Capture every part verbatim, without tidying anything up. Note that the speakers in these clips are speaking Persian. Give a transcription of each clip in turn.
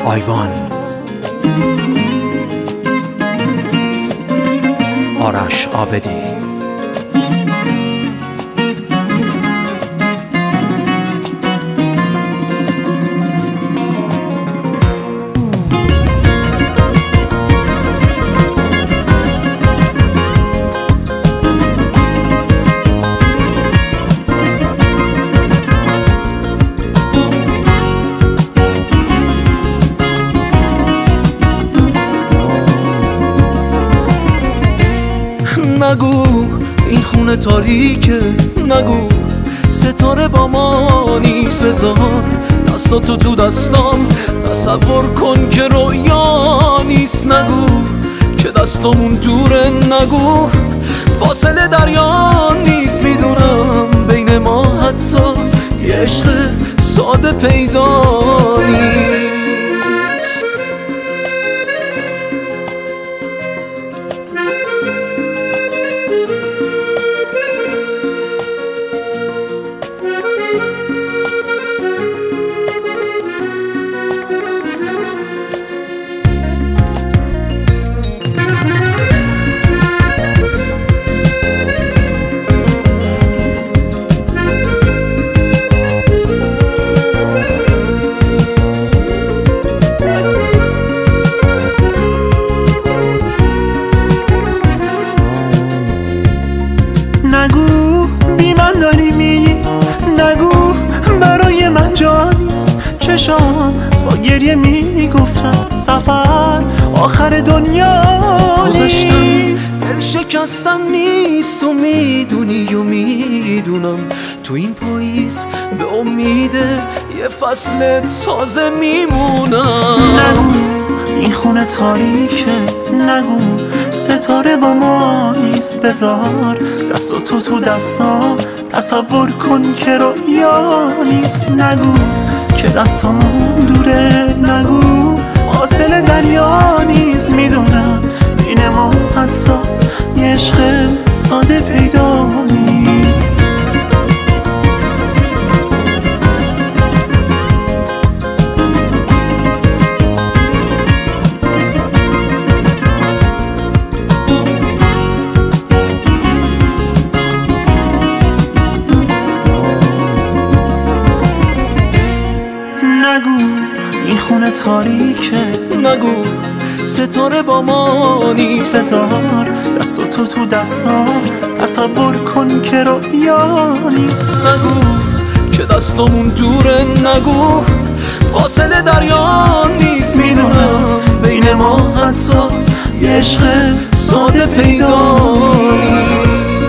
آیوان، آرش عابدی. نگو این خونه تاریکه، نگو ستاره با ما نیست. بذار دستاتو تو دستام، تصور کن که رویا نیست. نگو که دستامون دوره، نگو فاصله دریا نیست. میدونم بین ما حتی یه عشق ساده پیدا نیست. نگو بی من داری میری، نگو برای من جا نیست. چشام با گریه میگفتن سفر آخر دنیا نیست. دل شکستن نیست، تو میدونی و میدونم. تو این پاییز به امید یه فصل تازه میمونم. نگو این خونه تاریکه، نگو ستاره با ما نیست. بذار دستاتو تو دستام، تصور کن که رویا نیست. نگو که دستامون دوره، نگو فاصله دریا نیست. میدونم بین ما حتی یه عشق ساده پیدا نیست. نگو این خونه تاریکه، نگو ستاره با ما نیست. بذار دستاتو تو دستام، تصور کن که رویا نیست. نگو که دستامون دوره، نگو فاصله دریا نیست. میدونم بین ما حتی یه عشق ساده پیدا نیست.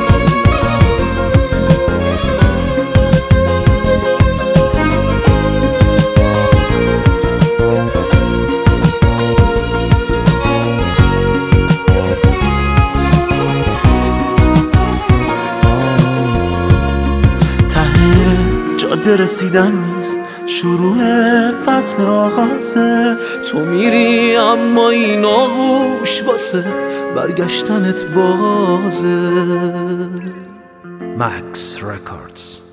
جاده رسیدن نیست، شروع فصل آغازه. تو میری اما این آغوش واسه برگشتنت بازه. مکس رکوردز.